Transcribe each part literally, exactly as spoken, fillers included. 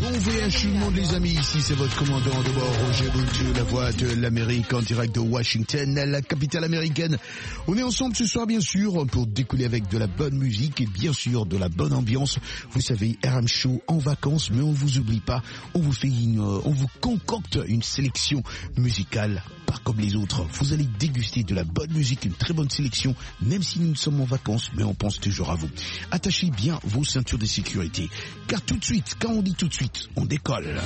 Bon voyage tout le monde les amis, ici c'est votre commandant de bord Roger Bountou, la voix de l'Amérique en direct de Washington, la capitale américaine. On est ensemble ce soir bien sûr pour découler avec de la bonne musique et bien sûr de la bonne ambiance. Vous savez, R M Show en vacances, mais on vous oublie pas, on vous fait une, on vous concocte une sélection musicale pas comme les autres. Vous allez déguster de la bonne musique, une très bonne sélection, même si nous sommes en vacances, mais on pense toujours à vous. Attachez bien vos ceintures de sécurité, car tout de suite, quand on dit tout de suite, on décolle.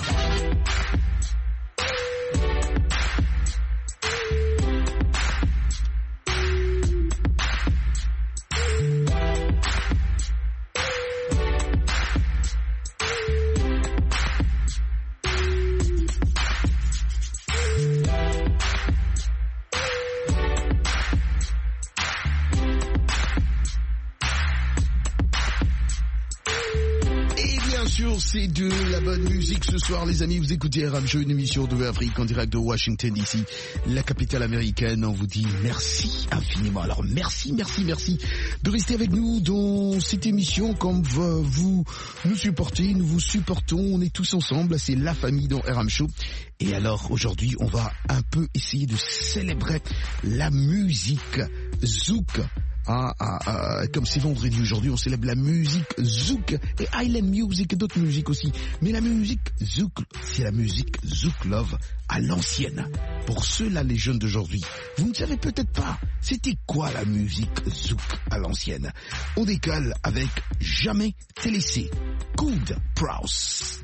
C'est de la bonne musique ce soir les amis, vous écoutez R M Show, une émission de Afrique en direct de Washington D C, la capitale américaine. On vous dit merci infiniment, alors merci, merci, merci de rester avec nous dans cette émission comme vous nous supportez, nous vous supportons, on est tous ensemble, c'est la famille dans R M Show. Et alors aujourd'hui on va un peu essayer de célébrer la musique zouk. Ah, ah, ah, comme c'est vendredi aujourd'hui, on célèbre la musique zouk et Highland Music et d'autres musiques aussi. Mais la musique zouk, c'est la musique zouk love à l'ancienne. Pour ceux-là, les jeunes d'aujourd'hui, vous ne savez peut-être pas, c'était quoi la musique zouk à l'ancienne. On décolle avec Jamais t'ai laissé, Coude Prowse.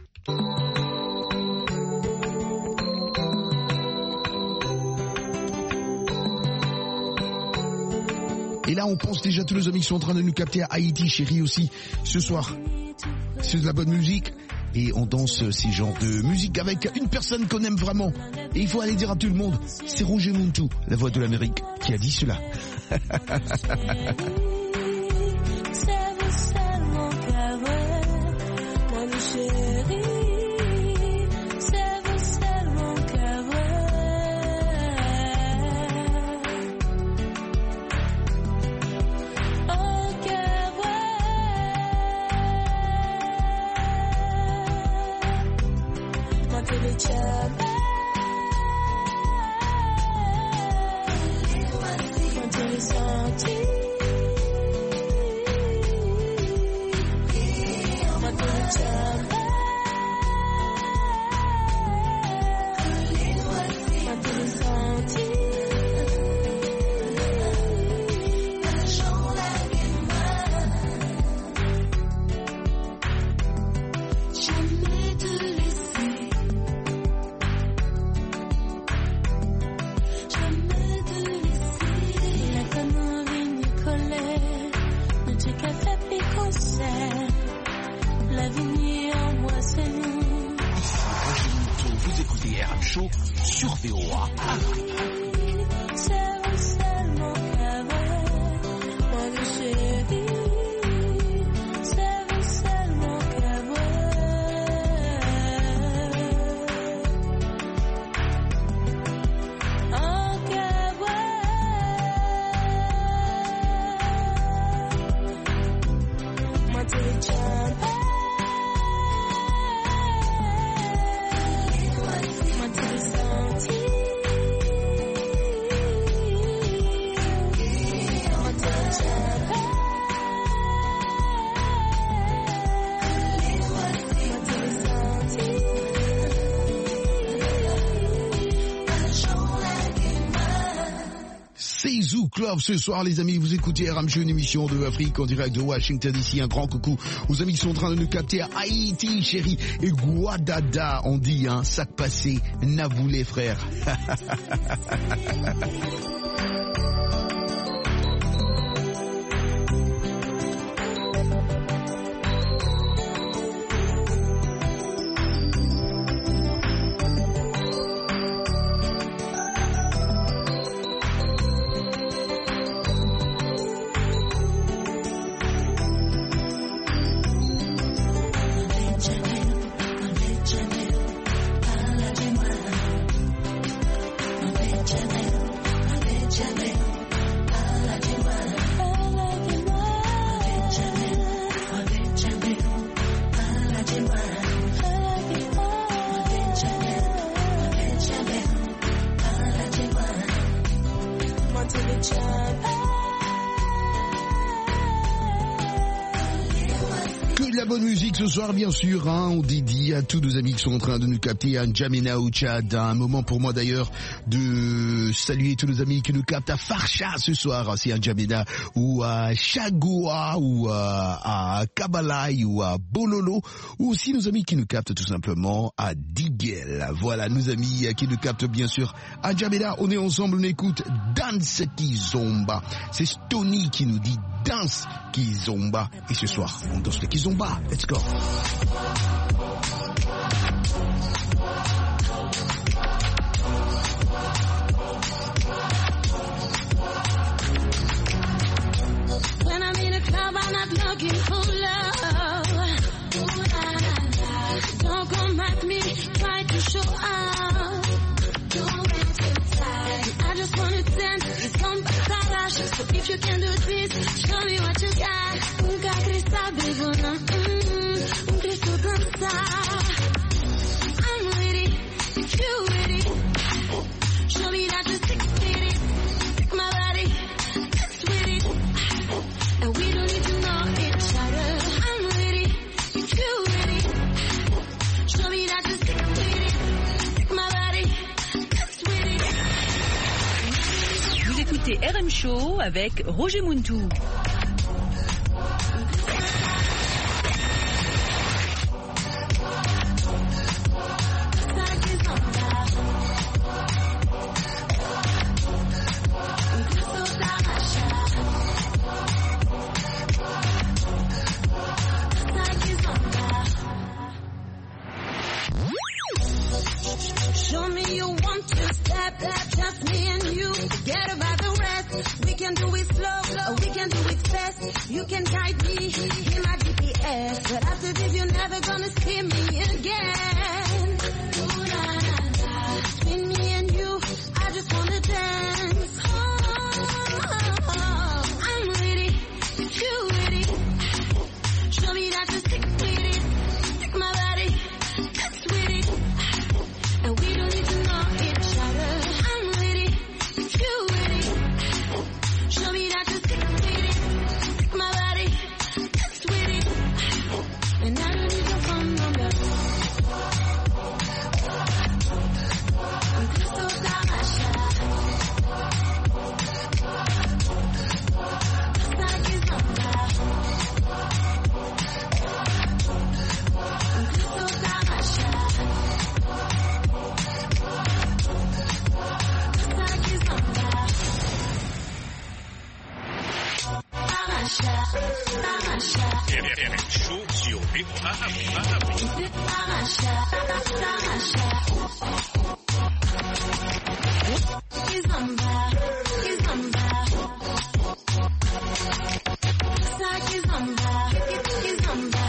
Et là, on pense déjà tous les amis qui sont en train de nous capter à Haïti, chérie aussi, ce soir. C'est de la bonne musique. Et on danse ces genres de musique avec une personne qu'on aime vraiment. Et il faut aller dire à tout le monde, c'est Roger Bountou, la voix de l'Amérique, qui a dit cela. Love ce soir les amis, vous écoutez R M Show, une émission de Afrique en direct de Washington ici. Un grand coucou aux amis qui sont en train de nous capter à Haïti chérie et Guadada, on dit hein, sac passé, Navou les frères. bonne musique ce soir, bien sûr. Hein, on dédie à tous nos amis qui sont en train de nous capter à N'Djamena au Tchad. Un moment pour moi d'ailleurs de saluer tous nos amis qui nous captent à Farsha ce soir. C'est à N'Djamena ou à Chagoua ou à, à Kabalaï ou à Bololo. Ou aussi nos amis qui nous captent tout simplement à Digel. Voilà, nos amis qui nous captent bien sûr à N'Djamena. On est ensemble, on écoute Dance Kizomba. C'est Stony qui nous dit Dance Kizomba. Et ce soir, on danse le Kizomba. Let's go. When I'm in a club, I'm not looking for love. Ooh, la, la, la. Don't come at me, try to show up. Don't wait inside. I just wanna dance, it's come back to So if you can do this, show me what you got. Nunca cresta bebona, mmm, un Cristo danza. I'm with it, if you with it. Show me that you stick with it. Stick my body, dance with it. And we don't need to know each other. I'm with it, if you with it. Show me that you stick with it. Stick my body, dance with it. Vous écoutez R M Show avec Roger Muntou. Show me you want to step, just me and you. Forget about the rest. We can do it slow, or we can do it fast. You can guide me in my G P S, but after this you're never gonna see me again. Ooh, la, la, la. Between me and you, I just wanna dance. Oh, oh, oh. I'm with it, if you with it. Show me that you stick with it. Stick my body, dance with it. And we don't need to know each other. I'm with it, if you with it. Show me that you stick with it. Stick my body, dance with it. And I don't need your phone number. I'm Cristo Tarasha. Hasta Kizomba. I'm Cristo Tarasha. R M Show sur Rythme Arabique. Kizomba, Kizomba, Kizomba, Kizomba.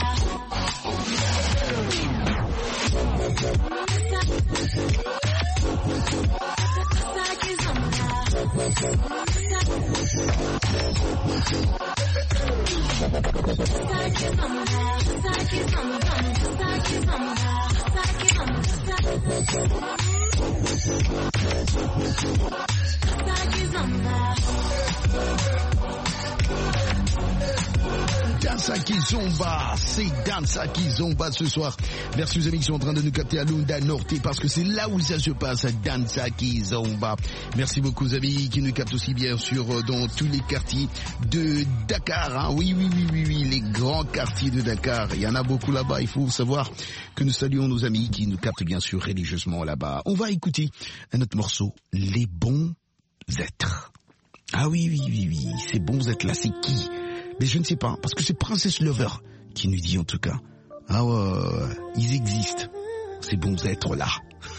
Dansa Kizomba, c'est Dansa Kizomba ce soir. Merci aux amis qui sont en train de nous capter à Lunda Norte parce que c'est là où ça se passe, à Dansa Kizomba. Merci beaucoup aux amis qui nous captent aussi bien sûr dans tous les quartiers de Dakar. Hein. Oui, oui, oui, oui, oui, les grands quartiers de Dakar. Il y en a beaucoup là-bas. Il faut savoir que nous saluons nos amis qui nous captent bien sûr religieusement là-bas. On va écouter un autre morceau, Les Bons Êtres. Ah oui, oui, oui, oui, ces bons êtres là, c'est qui? Mais je ne sais pas, parce que c'est Princess Lover qui nous dit en tout cas. Ah ouais, ouais, ouais, ils existent, ces bons êtres là.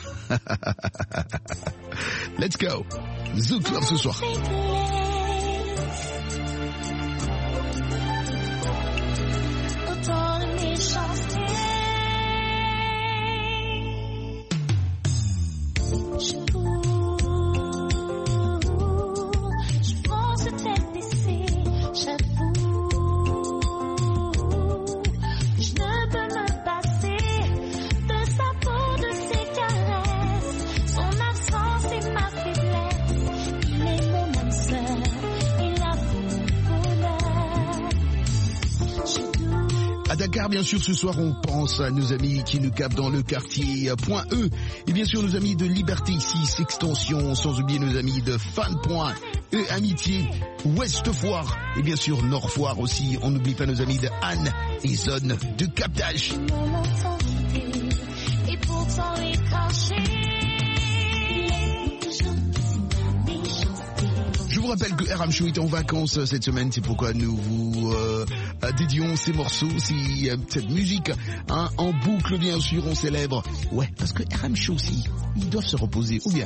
Let's go. Zouk Club ce soir. Autant de méchanceté. Je je pense t'être blessé, j'avoue. Je ne peux me passer de sa peau, de ses caresses. Son absence est ma faiblesse. Il est mon âme seule. car bien sûr ce soir on pense à nos amis qui nous capent dans le quartier point E et bien sûr nos amis de Liberté six Extension, sans oublier nos amis de Fan.E Amitié, Ouest Foire et bien sûr Nord Foire aussi. On n'oublie pas nos amis de Anne et Zone de captage. Et pourtant écorché. Je vous rappelle que R M Show est en vacances cette semaine, c'est pourquoi nous vous euh, dédions ces morceaux, ces, cette musique hein, en boucle bien sûr, on célèbre. Ouais, parce que R M Show aussi, ils doivent se reposer, ou bien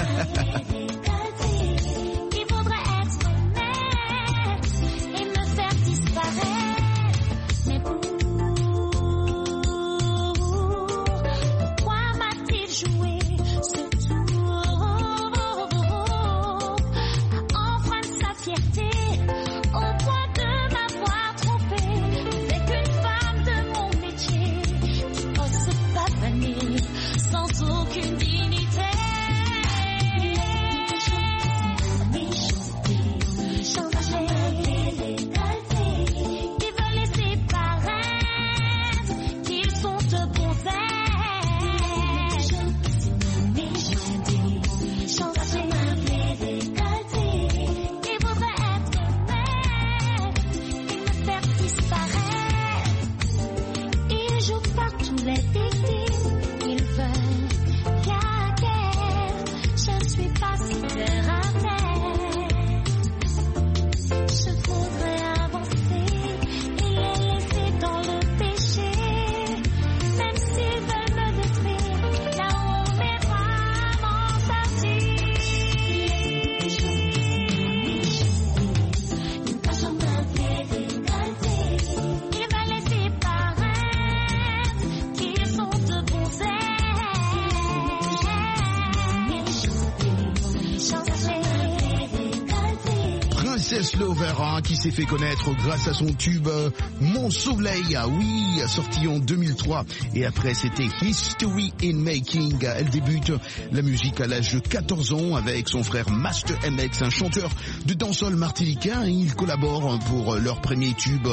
Lovera qui s'est fait connaître grâce à son tube euh, Mon Soleil, oui, sorti en deux mille trois, et après c'était History in Making. Elle débute la musique à l'âge de quatorze ans avec son frère Master M X, un chanteur de dancehall martiniquais. Ils collaborent pour leur premier tube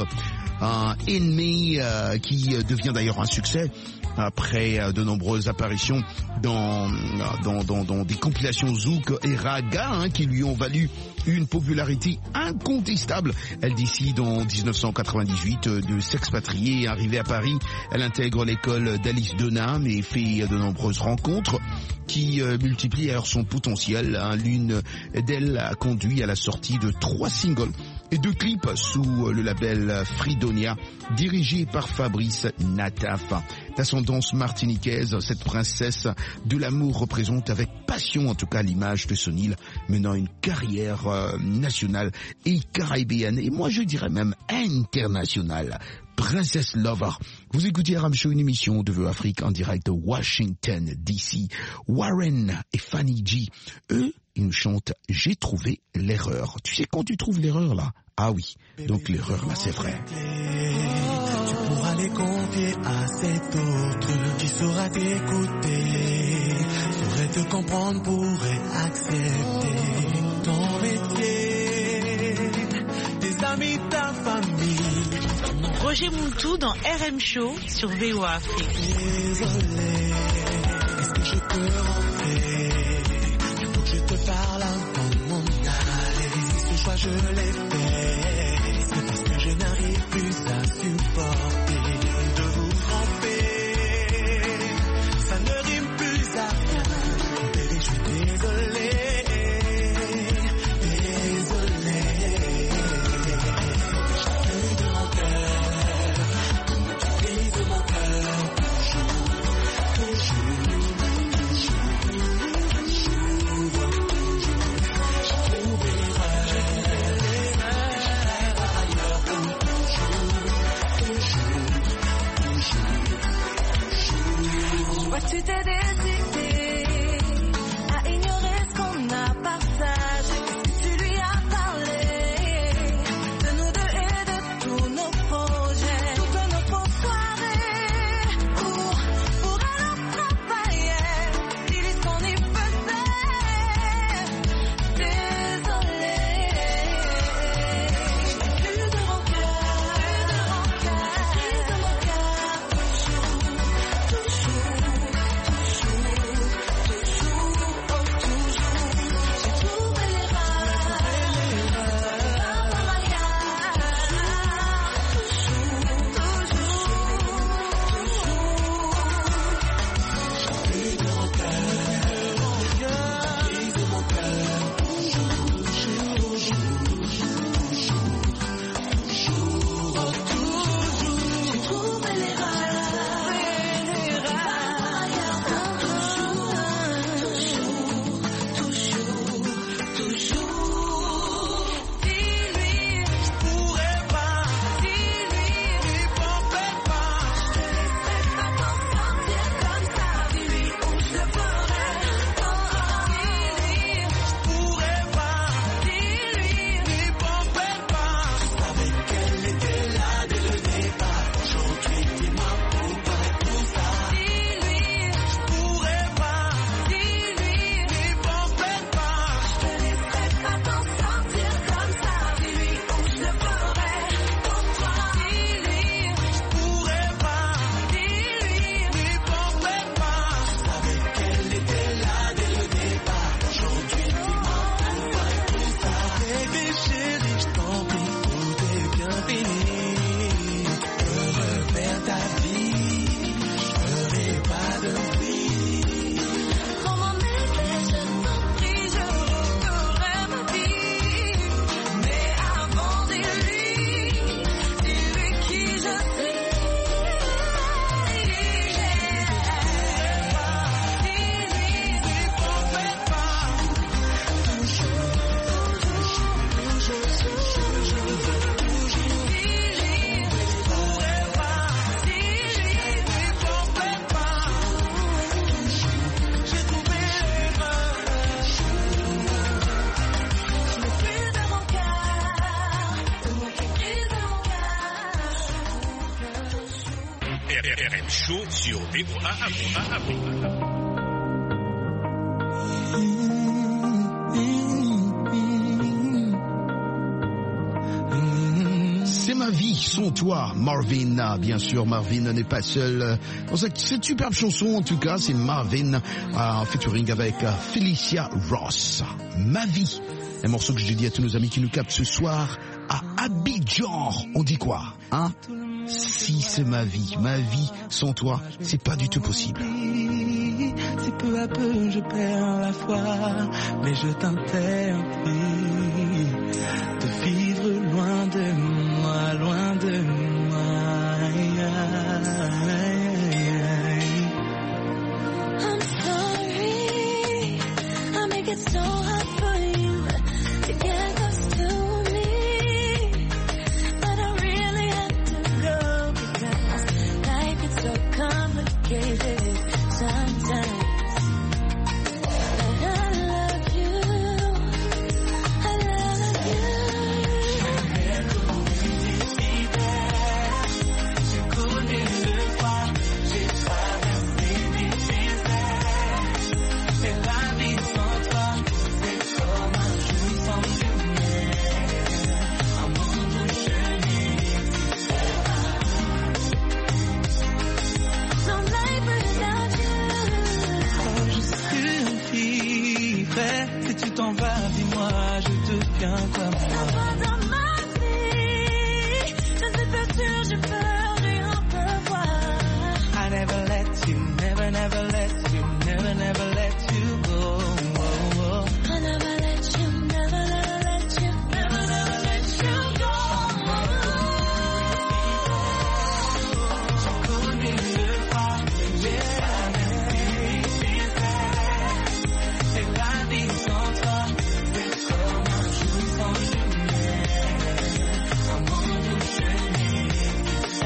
un Ennemi euh, qui devient d'ailleurs un succès après de nombreuses apparitions dans dans dans, dans des compilations zouk et raga hein, qui lui ont valu une popularité incontestable. Elle décide en dix-neuf cent quatre-vingt-dix-huit de s'expatrier et arrivée à Paris. Elle intègre l'école d'Alice Denham et fait de nombreuses rencontres qui euh, multiplient alors son potentiel. Hein. L'une d'elles a conduit à la sortie de trois singles et deux clips sous le label Fridonia, dirigé par Fabrice Nataf. D'ascendance martiniquaise, cette princesse de l'amour représente avec passion en tout cas l'image de son île, menant une carrière euh, nationale et caribéenne, et moi je dirais même internationale. Princess Lover. Vous écoutez R M Show, une émission de Vœux Afrique en direct de Washington D C. Warren et Fanny G, eux, ils nous chantent « J'ai trouvé l'erreur ». Tu sais quand tu trouves l'erreur là? Ah oui, donc l'erreur là c'est vrai. Tu pourras les confier à cet autre qui saura t'écouter, saurait te comprendre, pourrait accepter ton métier, tes amis, ta famille. Roger Muntu dans R M Show sur V O A Afrique. Désolé, est-ce que je peux rentrer? Il faut que je te parle avant de m'en aller. Ce choix je l'ai fait, c'est parce que je n'arrive plus à supporter de vous tromper. Ça ne rime plus à rien. Bébé, je suis désolé. Tu t'es décidé à ignorer ce qu'on a partagé. Tu lui as parlé de nous deux et de tous nos projets, toutes nos fausses soirées où pour aller travailler. Dis-lui ce qu'on y faisait. Désolé, plus de rancœur, plus de rancœur, plus de rancœur. Show sur V O A Afrique. C'est ma vie, sans toi, Marvin. Bien sûr, Marvin n'est pas seul dans cette, cette superbe chanson. En tout cas, c'est Marvin en featuring avec Felicia Ross. Ma vie, un morceau que je dis à tous nos amis qui nous captent ce soir à Abidjan. On dit quoi, hein? Si c'est ma vie, ma vie sans toi, c'est pas du tout possible. Si peu à peu je perds la foi, mais je t'interdis de vivre loin de moi, loin de moi. I'm sorry, I make it so hard for you to get close to me, but I really have to go because life is so complicated sometimes. Viens comme moi. Dans ma vie, je ne suis pas sûre, je peux rien prévoir. I never let you, never, never let you, never, never let you go. Oh, oh. I never let you, never, never let you, never, never let you go. J'ai connu le froid, j'ai jamais c'est la vie sans toi, c'est comme un jour sans lumière, un monde où je n'existe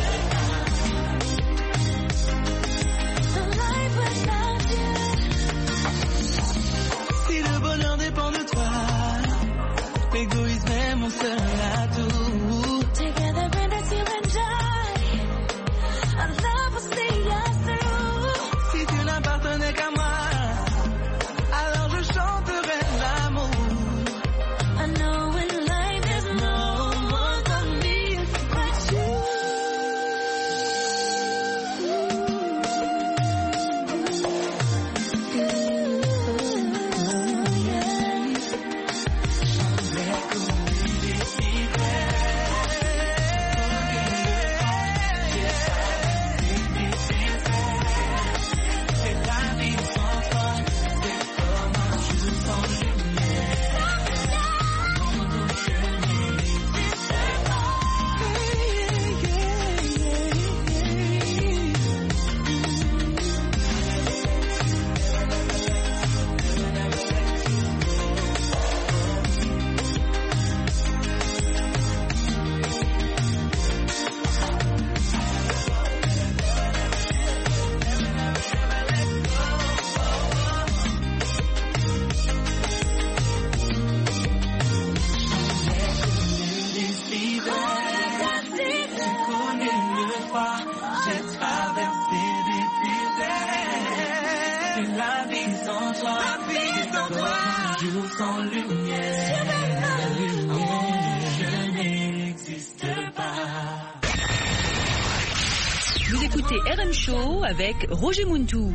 pas. The life without you. Si le bonheur dépend de toi, l'égoïsme est mon seul atout. Together in this you and I, our love will see us through. Si tu n'appartenais qu'à moi, alors je chanterai l'amour. I know in life there's no one for me but you. J'ai traversé des déserts, et la vie sans toi, la vie sans toi, un jour sans lumière, un monde où je n'existe pas. Vous écoutez R M Show avec Roger Muntou.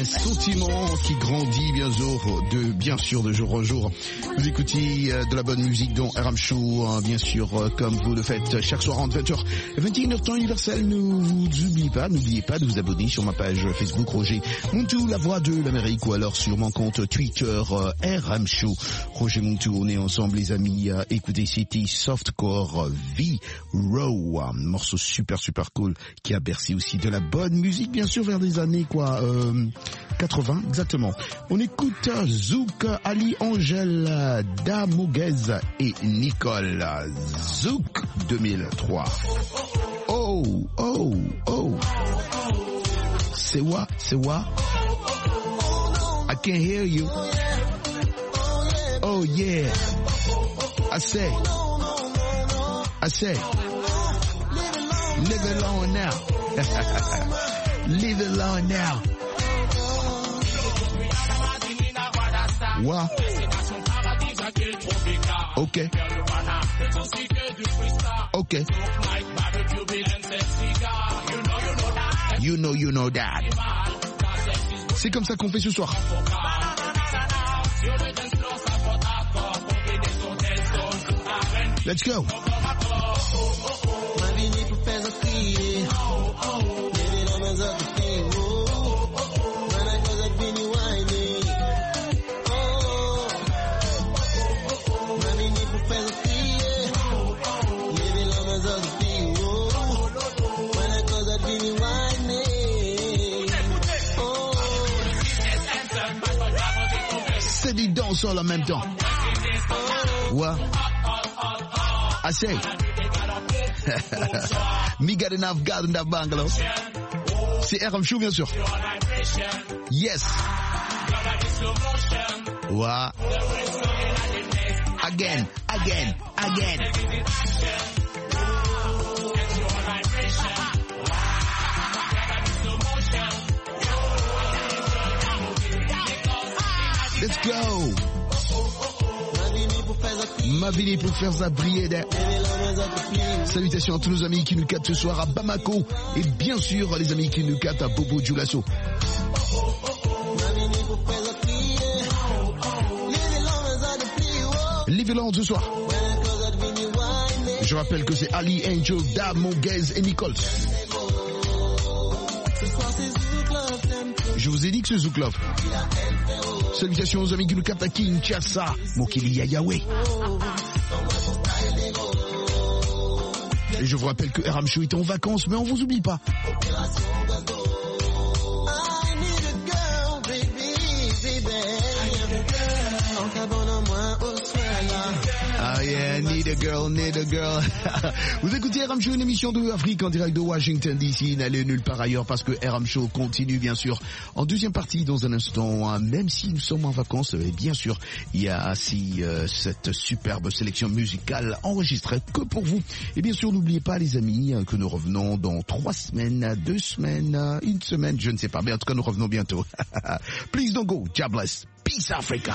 sentiment qui grandit bien sûr, de, bien sûr de jour en jour. Vous écoutez euh, de la bonne musique dans R M Show, hein, bien sûr, euh, comme vous le faites chaque soir entre vingt heures et vingt et une heures temps universel. Ne vous oubliez pas, n'oubliez pas de vous abonner sur ma page Facebook Roger Muntu, la voix de l'Amérique, ou alors sur mon compte Twitter euh, R M Show. Roger Muntu, on est ensemble les amis. Euh, écoutez, c'était Softcore V Row, un morceau super super cool qui a bercé aussi de la bonne musique, bien sûr, vers des années quoi, euh, quatre-vingts exactement. On écoute Zouk, Ali Angel, Damoguez et Nicole. Zouk deux mille trois. Oh, oh, oh. C'est what? C'est what? I can't hear you. Oh yeah. I say. I say. Live it alone now. Leave it alone now. What? Okay. Okay. You know, you know that. C'est comme ça qu'on fait ce soir. Let's go. C'est des danses en même temps. What? I say. Me got enough, got enough bungalow. C'est R M Show bien sûr. Yes. What? Again, again, again. Let's go. Ma vie pour faire ça briller. Salutations à tous nos amis qui nous captent ce soir à Bamako et bien sûr les amis qui nous captent à Bobo Dioulasso. Liveland ce soir. Je rappelle que c'est Ali, Angel, Damoguez et Nicole. Je vous ai dit que c'est Zouk Love. Salutations aux amis qui nous captent à Kinshasa, Mokili Yahweh. Et je vous rappelle que R M Show est en vacances, mais on vous oublie pas. Ah yeah, need a girl, need a girl. Vous écoutez R M Show, une émission de Afrique en direct de Washington D C. N'allez nulle part ailleurs parce que R M Show continue bien sûr en deuxième partie dans un instant. Même si nous sommes en vacances, et bien sûr, il y a aussi euh, cette superbe sélection musicale enregistrée que pour vous. Et bien sûr, n'oubliez pas les amis que nous revenons dans trois semaines, deux semaines, une semaine, je ne sais pas, mais en tout cas nous revenons bientôt. Please don't go, God bless. Peace Africa.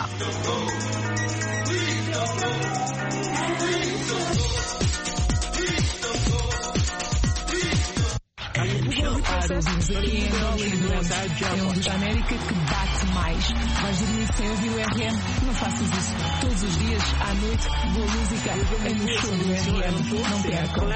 É um dos América que bate mais. Vais dormir sem ouvir o R M? Não faças isso. Todos os dias, à noite, boa música é no show do R M. Não percam.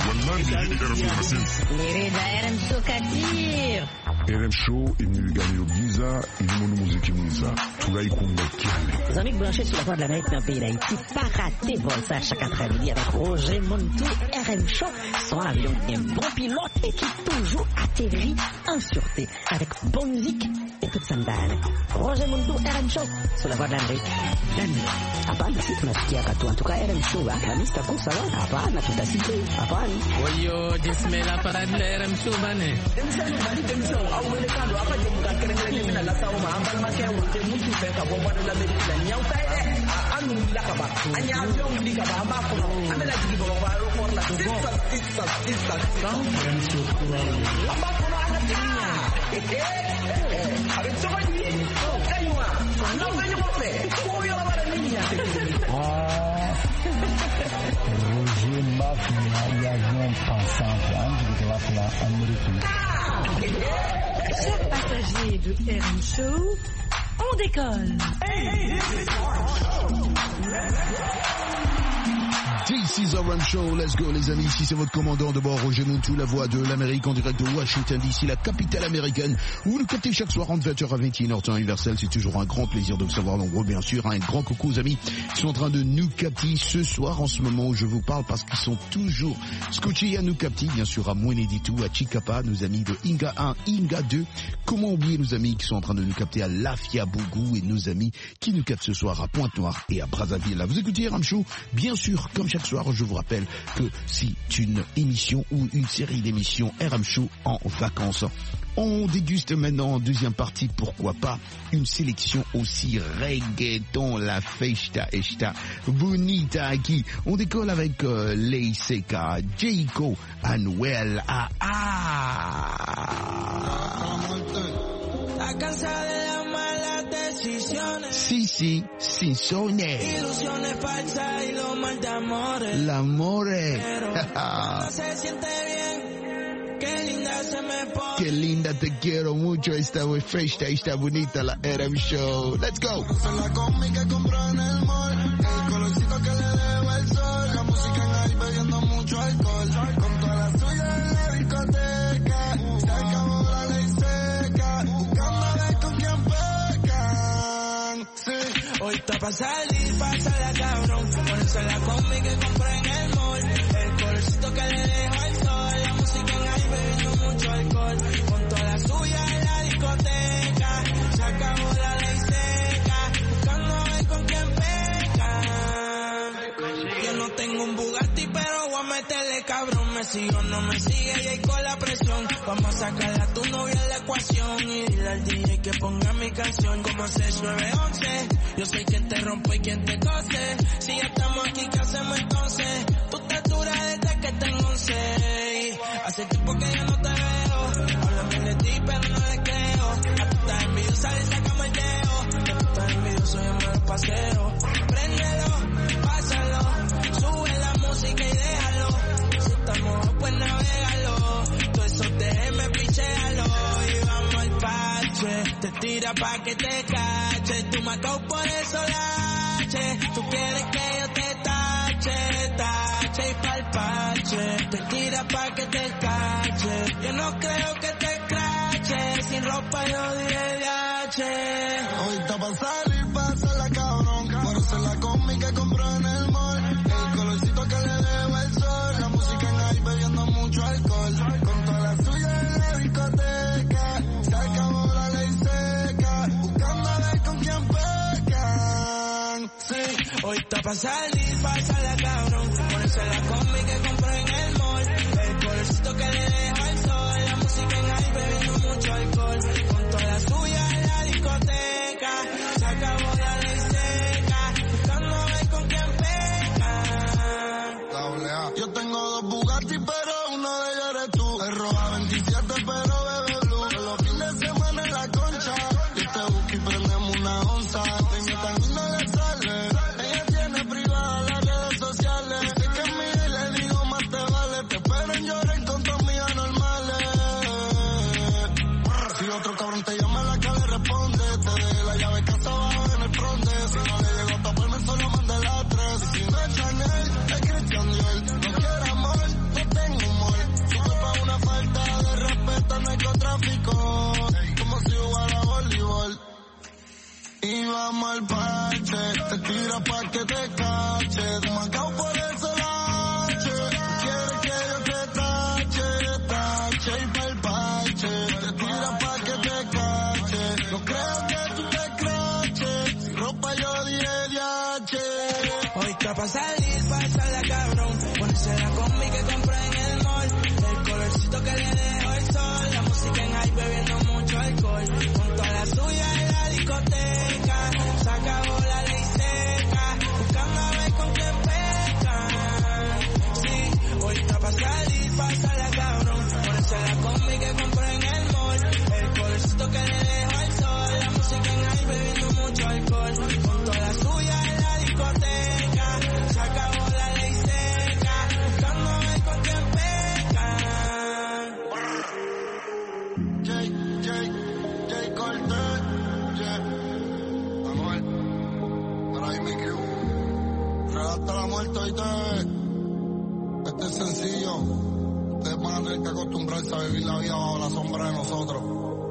R M Show Kadir. R M Show imilganiro byiza irimo n'umuziki mwiza turayikunda cyane. Les amis branchés sur la voie de l'Amérique dans le pays d'Haïti, pas rater vol ça chaque après-midi avec Roger Muntu. R M Show, son avion est un bon pilote et qui toujours atterrit en sûreté avec bonne musique et toute sandale. Roger Muntu, R M Show, sur la voie de l'Amérique. Hapana, si tunasikia katu. En tout cas, R M Show, Hamista Kusala, hapana, tutasikia, hapana. Oyo, jismela para de R M Show, bane. Roger Mafia, l'avion pensant, hein, je vais voir cela en Amérique. Chaque passager soirée de R M Show, on décolle. This is R M Show, let's go les amis, ici c'est votre commandant de bord, Roger Muntu, la voix de l'Amérique en direct de Washington D C, la capitale américaine, où vous nous captez chaque soir entre vingt heures à vingt et une heures temps universel. C'est toujours un grand plaisir de vous savoir nombreux, bien sûr, un grand coucou aux amis qui sont en train de nous capter ce soir, en ce moment où je vous parle, parce qu'ils sont toujours scotchés à nous capter, bien sûr à Mweneditu, à Chikapa, nos amis de Inga un, Inga deux, comment oublier nos amis qui sont en train de nous capter à Lafia-Bougou, et nos amis qui nous captent ce soir à Pointe-Noire et à Brazzaville. Là, vous écoutez R M Show, bien sûr, comme chaque soir, je vous rappelle que c'est une émission ou une série d'émissions R M Show en vacances. On déguste maintenant en deuxième partie, pourquoi pas, une sélection aussi reggaeton, la festa esta bonita aquí. On décolle avec euh, Ley Seca, Jayco, Anuel, ah ah. Sí, sí, sin sones. Ilusiones falsas y lo mal de amores. L'amore. No se siente bien. Qué linda se me pone. Qué linda, te quiero mucho. Esta festa, esta bonita, la R M Show. Let's go. La combi que compró en el mall. El colorcito que le debo el sol. La música en ahí bebiendo mucho alcohol. Con toda la suya en la discoteca. Se acabó la ley seca. Buscando a ver con quién pecan. Sí. Hoy está pa' salir, pásala cabrón. Ponerse la combi que compré en el mall. El colorcito que le dejo el sol. La música en ahí bebiendo mucho alcohol. Con toda la suya en la discoteca. Se acabó la ley seca. Buscando a ver con quién pecan. Yo no tengo un Bugatti, pero voy a meterle cabrón. Me sigue o no me sigue y ahí con la presión. Vamos a sacarle a tu novia en la ecuación. Y dile al D J que ponga mi canción. Como seis nueve once. Yo sé quién te rompe y quién te cose. Si ya estamos aquí, ¿qué hacemos entonces? Tú te duras desde que tengo once. Hace tiempo que ya no te veo. Háblame de ti, pero no le creo. A tú estás envidiosa, le sacamos el dedo. Que tú estás envidioso, yo me lo paseo. Préndelo, pásalo. Sube la música y déjalo. Si estamos, pues navégalo. Todo eso déjeme, pichéalo. Y vamos al parche. Te tira pa' que te cache. Tú me acabo por eso lache. Tú quieres que yo te tache, tache y pa'l parche. Te tira pa' que te cache. Yo no creo que te crache. Sin ropa yo diré de H. Hoy está pa' salir, pásala cabrón. Por eso la combi que compró en el mall. El colorcito que le dejo el sol. La música en ahí bebiendo mucho alcohol. Con toda la suya en la discoteca. Se acabó la ley seca. Buscando a ver con quién pecan. Sí, hoy está pa' salir, pásala cabrón. Ponerse la combi que compré en el mall. El colorcito que le dejo el sol. La música en ahí bebiendo mucho alcohol. Con toda la suya en la discoteca. Se acabó la ley seca. Buscando a ver con quién pecan. Yo tengo dos Bugatti, pero uno de ellos eres tú. El Roja veintisiete, pero bebe blue. Los fines de semana en la concha. Yo te busco y prendemos una onza. Tengo tan lindo le sale. Ella tiene privada las redes sociales. Sé que a mí le digo más te vale. Te espero en llorar con tus amigas normales. Si otro cabrón te llama, la que le responde. Te dejé la llave casa abajo en el fronte. Si no le llego a taparme, solo mande las tres. Y si no es Chanel, es Christian Dior. No quiero amor, no tengo humor. Sube pa' una falta de respeto al narcotráfico. Como si jugara voleibol. Y vamos al parche. Te tira pa' que te cache. Te marcao por el solache. Quieres que yo te tache, tache y pa'l parche. Te tira pa' que te cache. No creo que tú te craches. Sin ropa yo dije de H. Hoy está pa' salir, pásala cabrón. Ponerse la combi que compré en el mall. El colorcito que le dejo el sol. La música en ahí bebiendo mucho alcohol. Con toda la suya en la discoteca. Se acabó la ley seca. Buscando a ver con quién pecan. Sí, hoy está pa' salir, pásala cabrón. Ponerse la combi que compré en el mall. El colorcito que le dejo el sol. La música en ahí bebiendo mucho alcohol. Con toda la suya en la discoteca. Se acabó la ley seca. Buscando a ver con quién pecan. Jay, Jay, Jay, ¿oíste? Este es sencillo. Ustedes van a tener que acostumbrarse a vivir la vida bajo la sombra de nosotros.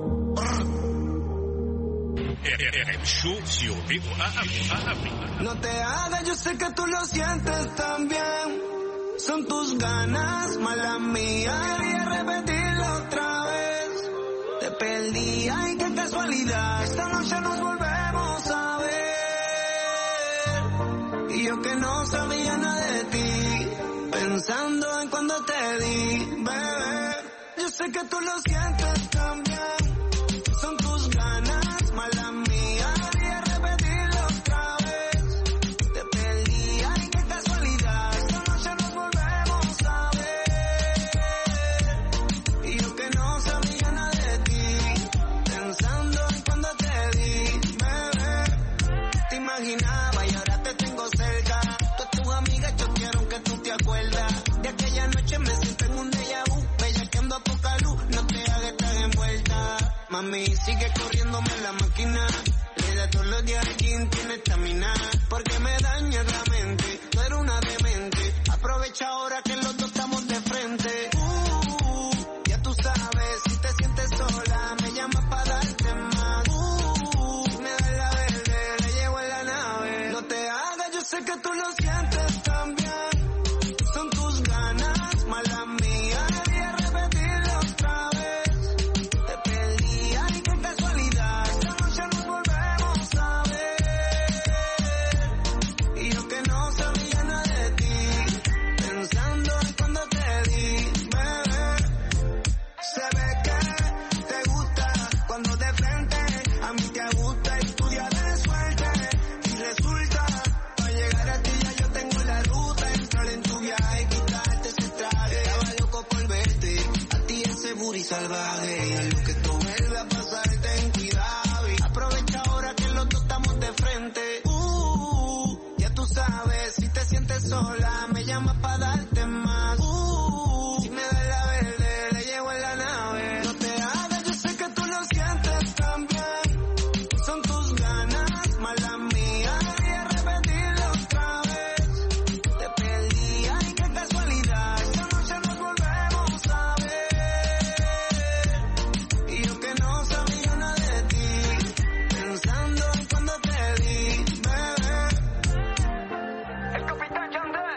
R M Show sur V O A Afrique. No te hagas, yo sé que tú lo sientes también. Son tus ganas, mala mía. Quería repetirlo otra vez. Te perdí, ay, qué casualidad. Esta noche nos volvemos a ver. Y yo que no sabía nada de ti, pensando en cuando te di, bebé. Yo sé que tú lo sientes también. Son tus ganas, mala mía. Quería repetirlo otra vez. Te perdí, ay, qué casualidad. Esta noche nos volvemos a ver. Y yo que no sabía nada de ti, pensando en cuando te di, bebé. Te imaginaba y ahora te tengo cerca. Todas tus amigas choquearon que tú te acuerdas. De aquella noche me siento en un déjà vu. Bellaqueando a poca luz, no te hagas estar envuelta. Mami, sigue corriéndome la máquina. Le da todos los días a quien tiene estamina. Porque me daña la mente, tú eres una demente. Aprovecha ahora que los dos estamos de frente. Uh, ya tú sabes, si te sientes sola, me llamas para darte más. Uh, me da la verde, le llevo en la nave. No te hagas, yo sé que tú lo sientes también. Son tus ganas, mala mía. Quería repetirlo otra vez. Te perdí, ay, qué casualidad. Esta noche nos volvemos a ver. Y yo que no sabía nada de ti, pensando en cuando te di, bebé. Se ve que te gusta cuando de frente a mí te gusta y tu día de suerte. Y resulta, para llegar a ti ya yo tengo la ruta. Entrar en tu viaje y quitarte ese traje. Estaba loco por verte, a ti ese booty salvaje. Y en lo que tú vuelves a pasar ten cuidado. Y aprovecha ahora que los dos estamos de frente. Uh, ya tú sabes, si te sientes sola, me llamas para darte más. Uh, si me das la verde, le llevo en la nave. No te hagas, yo sé que tú lo sientes también. Son tus ganas, mala mía. Quería repetirlo otra vez. Te perdí, ay, qué casualidad. Esta noche nos volvemos a ver. Y yo que no sabía nada de ti, pensando en cuando te di, bebé. El capitán Yandel,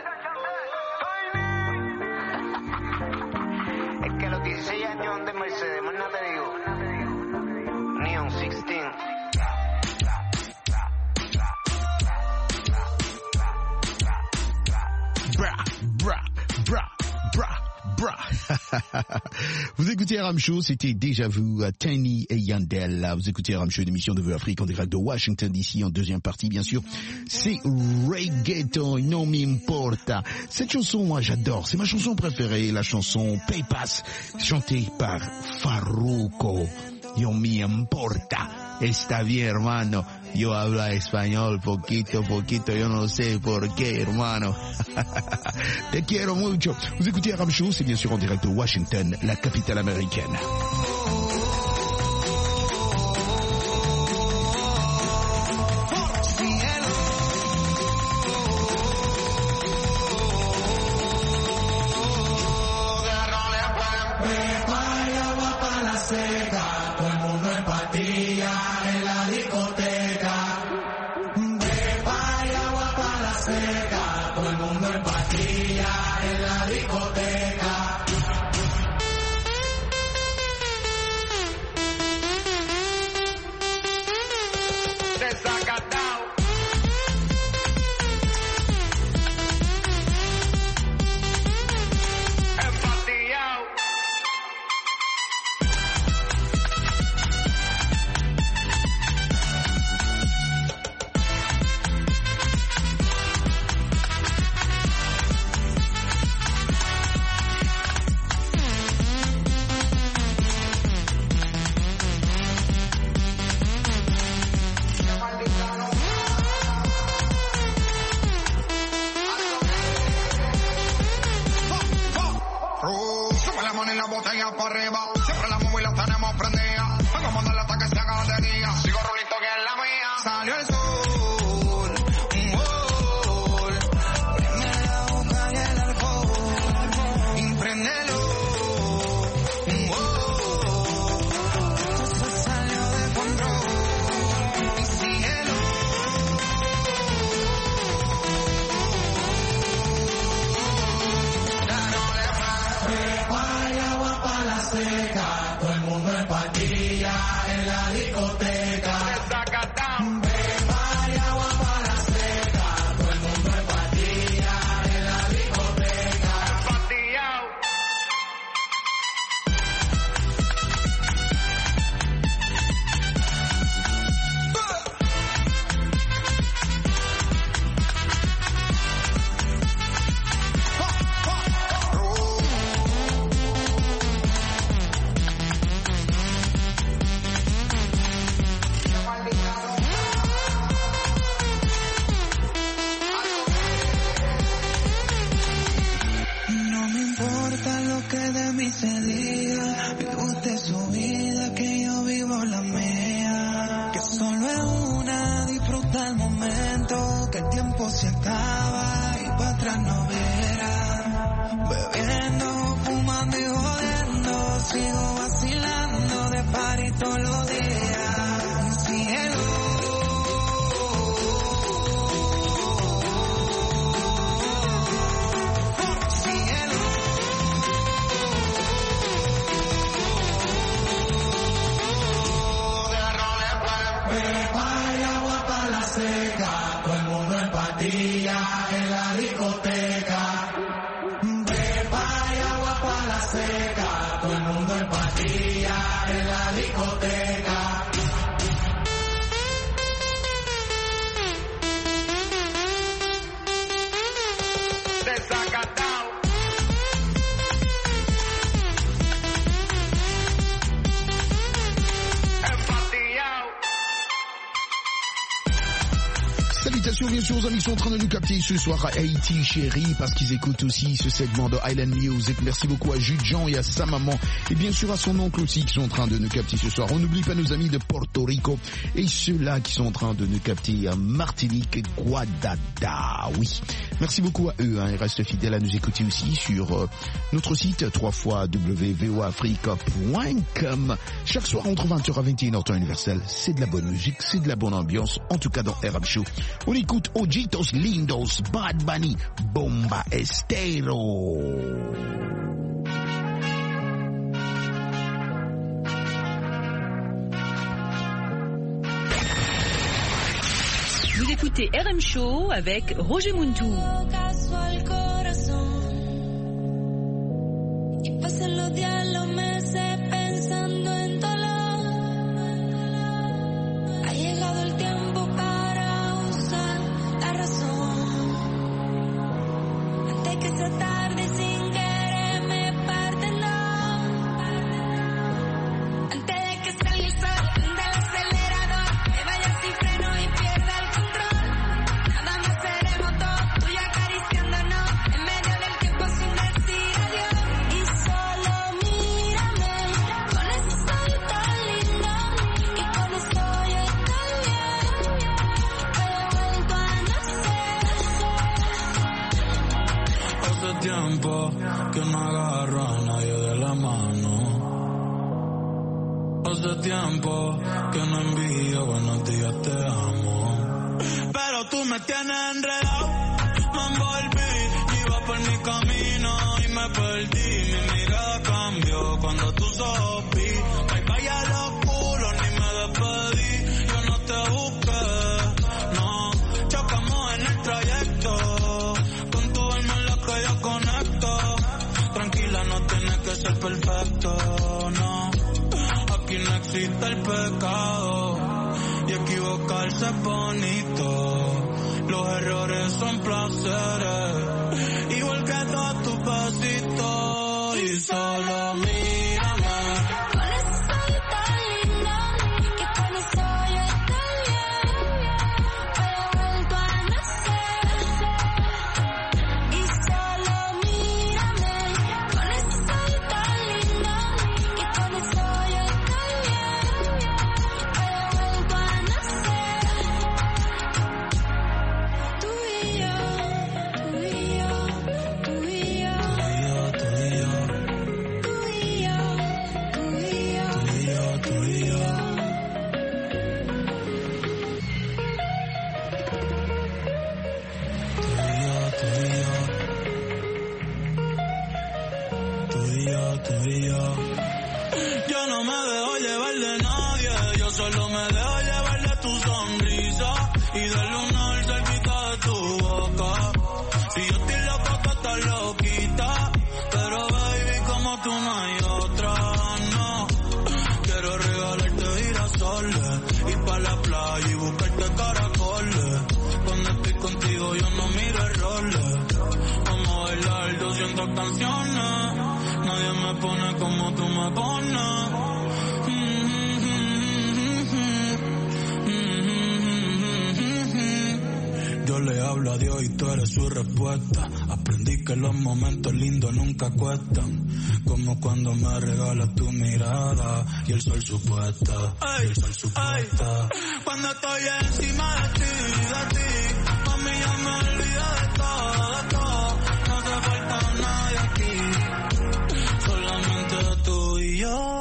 es que a los dieciséis años de Mercedes, más nada te digo. Neon dieciséis. Bra, bra, bra, bra, bra. Vous écoutez R M Show, c'était déjà vous, Tiny et Yandel. Vous écoutez R M Show, une émission de Vue Afrique en direct de Washington D C, en deuxième partie, bien sûr. C'est Reggaeton, non me importa. Cette chanson, moi, j'adore. C'est ma chanson préférée, la chanson Paypass, chantée par Farruko. No me importa. Está bien, hermano. Yo hablo español poquito, poquito, yo no sé por qué, hermano. Te quiero mucho. Vous écoutez R M Show, c'est bien sûr en direct de Washington, la capitale américaine. en la discoteca. Se diga, vive usted su vida, que yo vivo la mía. Que solo es una, disfruta el momento, que el tiempo se acaba y para atrás no verá. Bebiendo, fumando y jodiendo, sigo vacilando de party todos los días. Cielo. En la discoteca, pepa y agua para la seca, todo el mundo en patilla en la discoteca. Desacatado. Empatillado. Salutations bien sûr aux amis qui sont en train de nous capter ce soir à Haïti chérie parce qu'ils écoutent aussi ce segment de Island Music. Merci beaucoup à Jude Jean et à sa maman et bien sûr à son oncle aussi qui sont en train de nous capter ce soir. On n'oublie pas nos amis de Porto Rico et ceux-là qui sont en train de nous capter à Martinique et Guadada. Oui, merci beaucoup à eux. Hein. Ils restent fidèles à nous écouter aussi sur euh, notre site w w w point v o africa point com. Chaque soir entre vingt heures à vingt et une heures temps universel. C'est de la bonne musique, c'est de la bonne ambiance. En tout cas dans R M Show. On écoute Ojitos Lindos, Bad Bunny, Bomba Estero. Vous écoutez R M Show avec Roger Muntu. Que no agarro a nadie de la mano. Hace tiempo que no envío buenos días, te amo. Pero tú me tienes enredado, me envolví, iba por mi camino y me perdí. Mi mirada cambió cuando tus ojos vi. Me vaya los culos, ni me despedí. Yo no te busqué, no, chocamos en el trayecto. Con tu alma en la que yo conecto. Tranquila, no tienes que ser perfecto, no. Aquí no existe el pecado y equivocarse es bonito. Los errores son placeres, igual que todos tus besitos. Y solo mírame. Con eso soy tan linda que con eso yo estoy bien. He vuelto a nacer y solo mírame. Con eso soy tan linda que con eso yo estoy bien. He vuelto a nacer. Tú y yo, tú y yo, tú y yo, tú y yo, tú y yo. solo me dejo llevar de tu sonrisa y del lunar cerquita de tu boca. Si yo estoy loco, tú estás loquita, pero baby, como tú no hay otra, no. Quiero regalarte girasoles, ir pa' la playa y buscarte caracoles. Cuando estoy contigo yo no miro errores. Vamos a bailar doscientas canciones, nadie me pone como tú me pones. Yo le hablo a Dios y tú eres su respuesta. Aprendí que los momentos lindos nunca cuestan, como cuando me regalas tu mirada y el sol supuesta, y el sol supuesta. Cuando estoy encima de ti, de ti, mami ya me olvido de todo, de todo. No te falta nadie aquí, solamente tú y yo.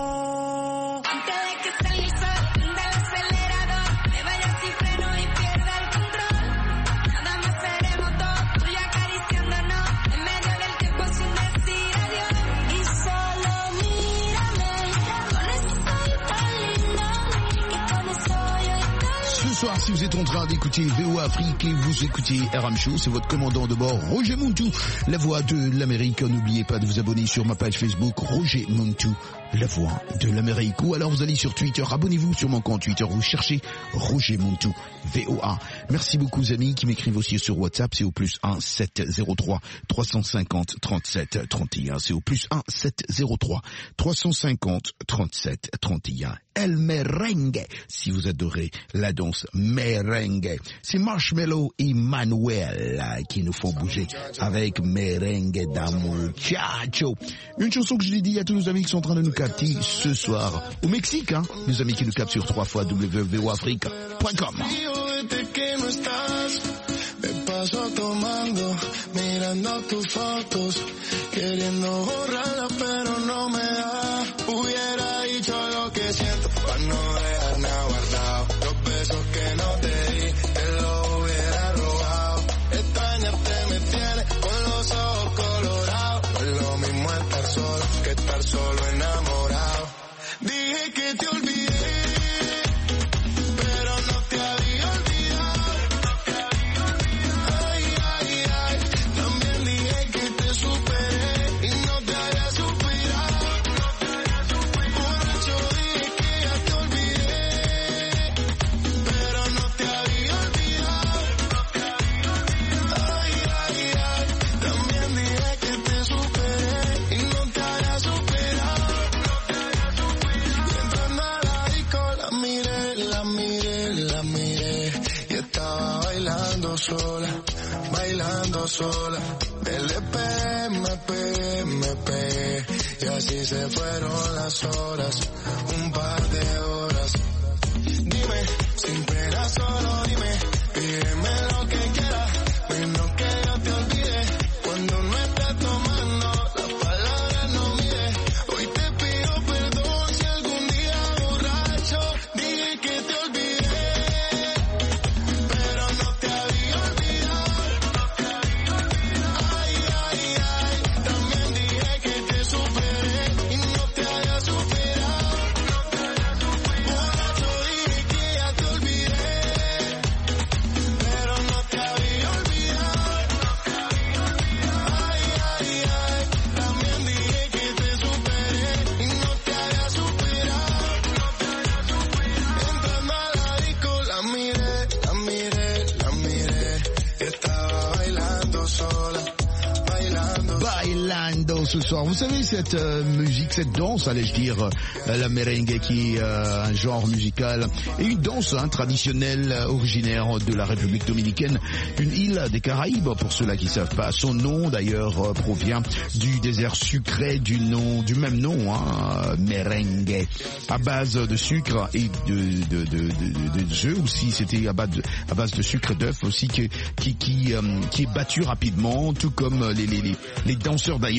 Si vous êtes en train d'écouter V O Afrique et vous écoutez R M Show, c'est votre commandant de bord, Roger Muntu, la voix de l'Amérique. N'oubliez pas de vous abonner sur ma page Facebook, Roger Muntu, la voix de l'Amérique. Ou alors vous allez sur Twitter, abonnez-vous sur mon compte Twitter, vous cherchez Roger Muntu, V O A. Merci beaucoup, amis qui m'écrivent aussi sur WhatsApp, c'est au plus un sept zéro trois trois cent cinquante trente-sept trente et un. C'est au plus un sept zéro trois trois cent cinquante trente-sept trente et un. El merengue, si vous adorez la danse merengue. C'est Marshmello et Manuel qui nous font bouger avec Merengue d'amour. Muchacho. Une chanson que je l'ai dit à tous nos amis qui sont en train de nous capter ce soir au Mexique, hein. Nos amis qui nous captent sur trois fois w w w point afrique point com. Tomando, mirando tus fotos, queriendo borrarla pero no me da. Hubiera dicho lo que siento para no dejar nada guardado. Los besos que no te di, te los hubiera robado. Extrañarte me tiene con los ojos colorados. No es lo mismo estar solo que estar solo enamorado. Dije que te olvidé. Sola, bailando sola, L P, me pegué, me pegué, y así se fueron las horas, un par de horas. Dime, sin pena solo dime, pídeme lo que quieras, menos que yo te olvide, cuando no estés tomando, las palabras no mide, hoy te pido perdón si algún día borracho, dije que te olvidé. Ce soir, vous savez cette euh, musique, cette danse, allais-je dire, euh, la merengue qui est euh, un genre musical et une danse hein, traditionnelle euh, originaire de la République dominicaine, une île des Caraïbes pour ceux-là qui ne savent pas. Son nom d'ailleurs euh, provient du désert sucré du nom du même nom, hein, merengue, à base de sucre et de de de de, de, de œufs aussi. C'était à base de, à base de sucre et d'œufs aussi qui qui qui, euh, qui est battu rapidement, tout comme les les les, les danseurs d'ailleurs.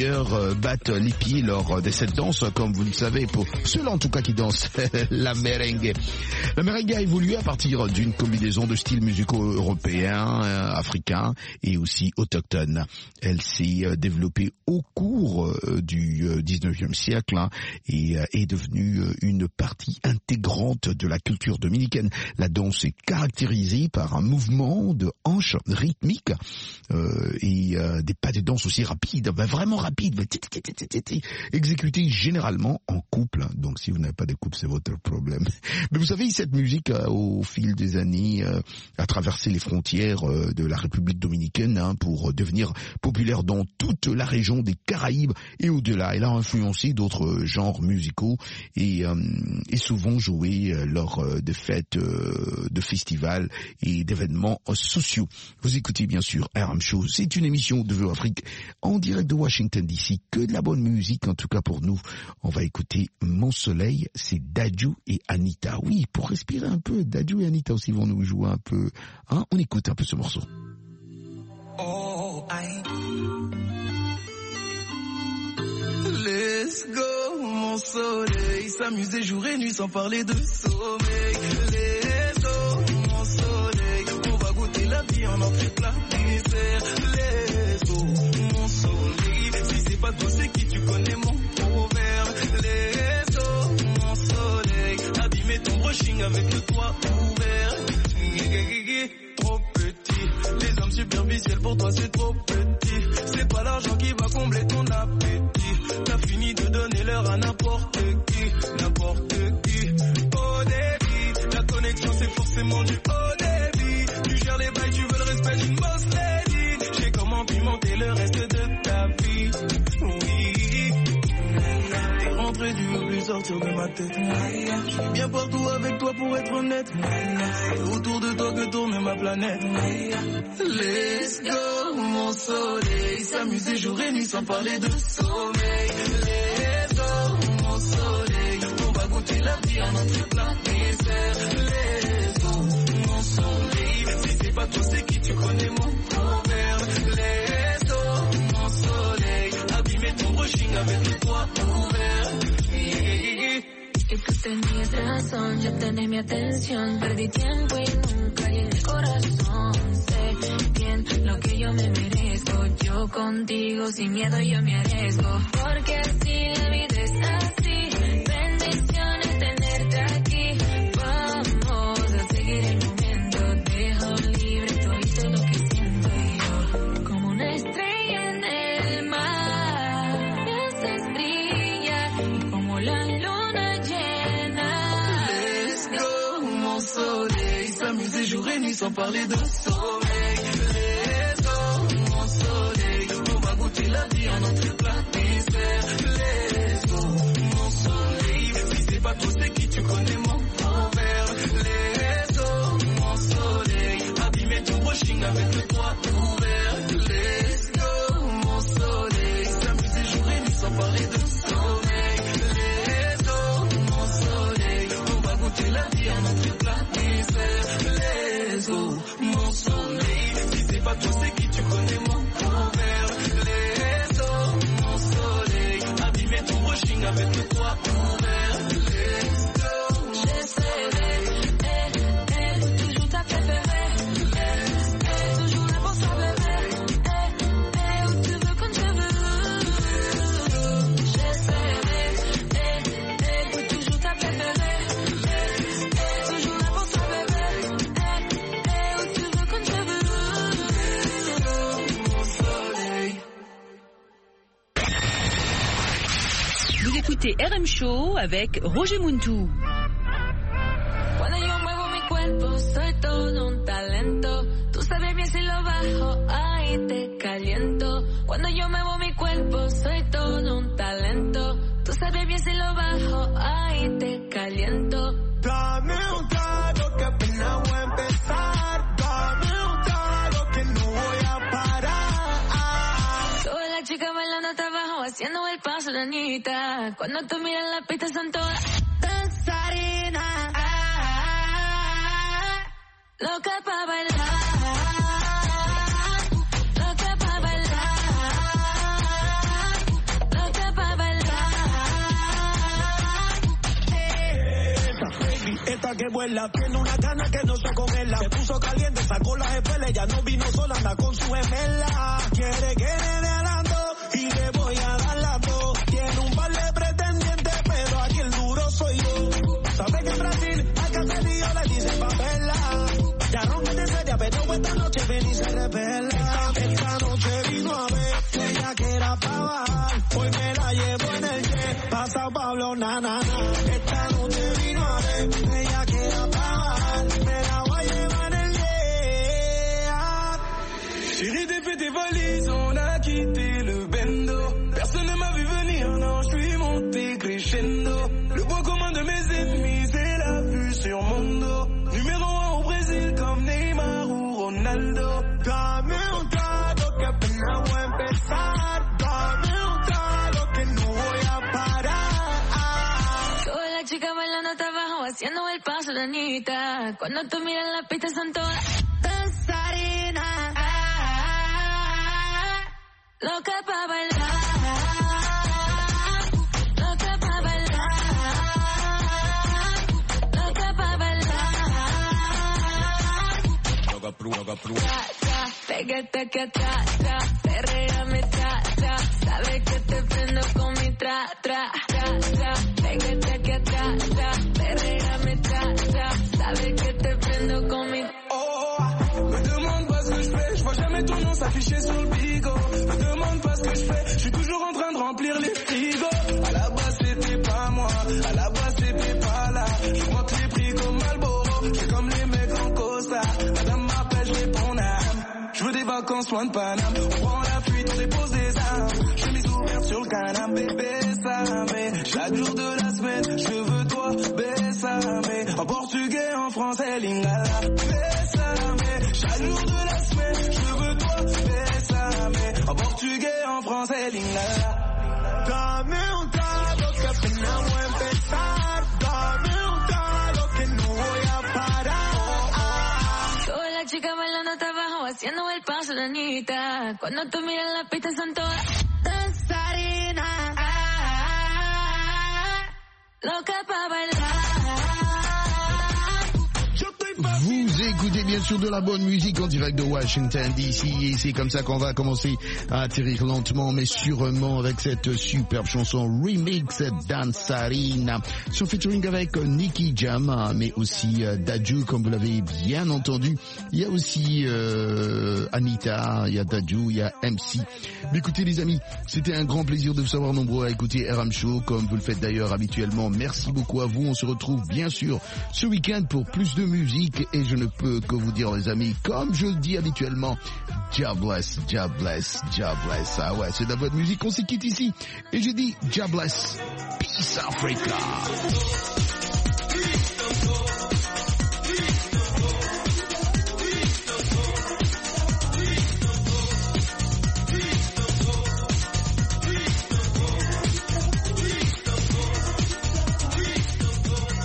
euh, battent les pieds lors de cette danse, comme vous le savez, pour ceux-là en tout cas qui dansent la merengue. La merengue a évolué à partir d'une combinaison de styles musicaux européens, euh, africains et aussi autochtones. Elle s'est euh, développée au cours euh, du euh, dix-neuvième siècle hein, et euh, est devenue euh, une partie intégrante de la culture dominicaine. La danse est caractérisée par un mouvement de hanches rythmique euh, et euh, des pas de danse aussi rapides, ben vraiment rapides, exécutés généralement en couple. Donc si vous n'avez pas de couple, c'est votre problème. Mais vous savez, cette musique, euh, au fil des années, euh, a traversé les frontières euh, de la République dominicaine hein, pour devenir populaire dans toute la région des Caraïbes et au-delà. Elle a influencé d'autres genres musicaux et euh, est souvent jouée euh, lors euh, de fêtes, euh, de festivals et d'événements euh, sociaux. Vous écoutez bien sûr R M Show, c'est une émission de Vue Afrique en direct de Washington D C, que de la bonne musique en tout cas pour nous. On va écouter Mon Soleil, c'est Dadju et Anita. Oui, pour respirer un peu, Dadju et Anita aussi vont nous jouer un peu. Hein, on écoute un peu ce morceau. Oh, I... Let's go, mon soleil, s'amuser jour et nuit sans parler de sommeil. Let's go, mon soleil, on va goûter la vie en entrée plat dessert. Let's go, mon soleil, si c'est pas toi c'est qui, tu connais mon proverbe. Let's go, mon soleil, abîmer ton brushing avec le toit ouvert. Trop petit, les hommes superficiels pour toi c'est trop petit. C'est pas l'argent qui va combler ton appétit. T'as fini de donner l'heure à n'importe qui, n'importe qui. Au débit, la connexion c'est forcément du haut débit. Tu gères les bails, tu veux le respect d'une boss lady. J'ai comment pimenter le reste de ta vie. Oui, t'es rentré, tu veux plus sortir de ma tête. Je suis bien partout avec toi pour être honnête. C'est autour de toi que tourne ma planète. Let's go, mon soleil, s'amuser jour et nuit sans parler de sommeil. Let's go, mon soleil, on va goûter la vie en entrée plat dessert. Let's go, mon soleil, si c'est pas toi c'est qui, tu connais mon proverbe. Let's go, mon soleil, abîmer ton brushing avec le toit ouvert. Es que tenías razón, ya tenés mi atención. Perdí tiempo y nunca llegué el corazón. Sé bien lo que yo me merezco. Yo contigo sin miedo yo me arriesgo. Porque así la vida es así. Bendiciones tenerte aquí. Vamos a seguir el momento. Dejo libre todo lo que siento yo. Como una estrella en el mar. Me haces brillar como la luna llena. Let's go, mon soleil, s'amuser jour et nuit sans parler de sommeil. Let's go, mon soleil, on va goûter la vie en entrée plat dessert. Let's go, mon soleil, si c'est pas toi c'est qui, tu connais mon proverbe. Let's go, mon soleil, abîmer ton brushing avec le toit ouvert. Let's go, mon soleil, s'amuser jour et nuit sans parler de sommeil. Let's go, mon soleil, on va goûter la vie en entrée plat dessert. Let's go, mon soleil, si c'est pas toi c'est qui, tu connais mon proverbe. Let's go, mon soleil, abîmer ton brushing avec le toit ouvert. Let's go, j'essaierai, eh, eh, toujours ta préférée. Eh, eh, toujours là pour toi bébé. Eh, eh, où tu veux quand je veux. J'essaierai, eh, eh, toujours ta préférée. Eh, eh, toujours là pour toi bébé. Eh, eh, où tu veux quand je veux. Mon soleil. Vous écoutez R M Show avec Roger Muntu. Cuando yo muevo mi cuerpo, soy todo un talento. Tú sabes bien si lo bajo, ahí te caliento. Cuando yo muevo mi cuerpo, soy todo un talento. Tú sabes bien si lo bajo, ahí te caliento. dame un trago que apenas voy a empezar. Dame un trago que no voy a parar. Soy la chica bailando hasta abajo, haciendo el paso de Anita. Cuando tú miras la pista son todas danzarinas. Loca pa' bailar, loca pa' bailar, gata que vuela, tiene una gana que no se congela. Se puso caliente, sacó las espeles, ya no vino sola, anda con su gemela. Quiere que le dé alando y le voy a dar las dos. Tiene un par de pretendientes, pero aquí el duro soy yo. Sabe que en Brasil al caserío le dicen papela. Ya rompe de seria, pero esta noche ven y se revela. Esta, esta noche vino a ver, ella que era pa' bajar. Hoy me la llevo en el jet, pasa Pablo, na, na, na. Esta noche vino a ver, ella que era pa' bajar. Me la voy a llevar en el jet. Chérie, t'es fait tes valises, on a quitté le bendo. Personne ne m'a vu venir, non, je suis monté crescendo. Le poids commun de mes ennemis, c'est la vue sur mon dos. Numéro un au Brésil comme Neymar ou Ronaldo. Dame un trago que apenas voy a empezar. Dame un trago que no voy a parar. Toda la chica bailando hasta abajo, haciendo el paso de Anita. Cuando tú miras la pista son todas danzarinas. Loca pa' bailar. Loca pa' bailar. Loca pa' bailar. Loca pru, loca pru. Pégate aquí atrás, tra, perréame, tra, tra. Sabes que te prendo con mi tra, tra, tra, tra. Pégate aquí atrás, tra, perréame, tra, tra. Sabes que te prendo con mi... Oh, me demande pas ce que je fais, je vois jamais ton nom s'afficher sur le bigot. Me demande pas ce que je fais, je suis toujours en train de remplir les frigos. À la base c'était pas moi, à la base c'était pas là. Je monte les prix comme Malboro, je suis comme les mecs en Costa. Madame m'appelle, je réponds âme. Je veux des vacances loin de Paname. On prend la fuite, on dépose des armes. Je mis ouverte sur le canapé, bésame. Chaque jour de la semaine, je veux toi, bésame. En portugais, en français, lingala. Bésame. Chaque jour de la semaine, je veux toi, bésame. En portugais, en français, lingala. Dame un trago que apenas voy a empezar. Dame un trago que no voy a parar. Toda la chica bailando hasta abajo, haciendo el paso de Anita. Cuando tú miras la pista son todas danzarinas. Loca pa' bailar. Vous écoutez bien sûr de la bonne musique en direct de Washington D C et c'est comme ça qu'on va commencer à atterrir lentement mais sûrement avec cette superbe chanson remix Danzarina sur featuring avec Nicky Jam mais aussi euh, Dadju comme vous l'avez bien entendu. Il y a aussi euh, Anita, il y a Dadju, il y a M C. Mais écoutez les amis, c'était un grand plaisir de vous savoir nombreux à écouter R M Show comme vous le faites d'ailleurs habituellement. Merci beaucoup à vous. On se retrouve bien sûr ce week-end pour plus de musique et je ne peux que vous dire les amis, comme je le dis habituellement, God bless, God bless, God bless. Ah ouais, c'est de la bonne musique, on se quitte ici. Et je dis God bless, Peace Africa.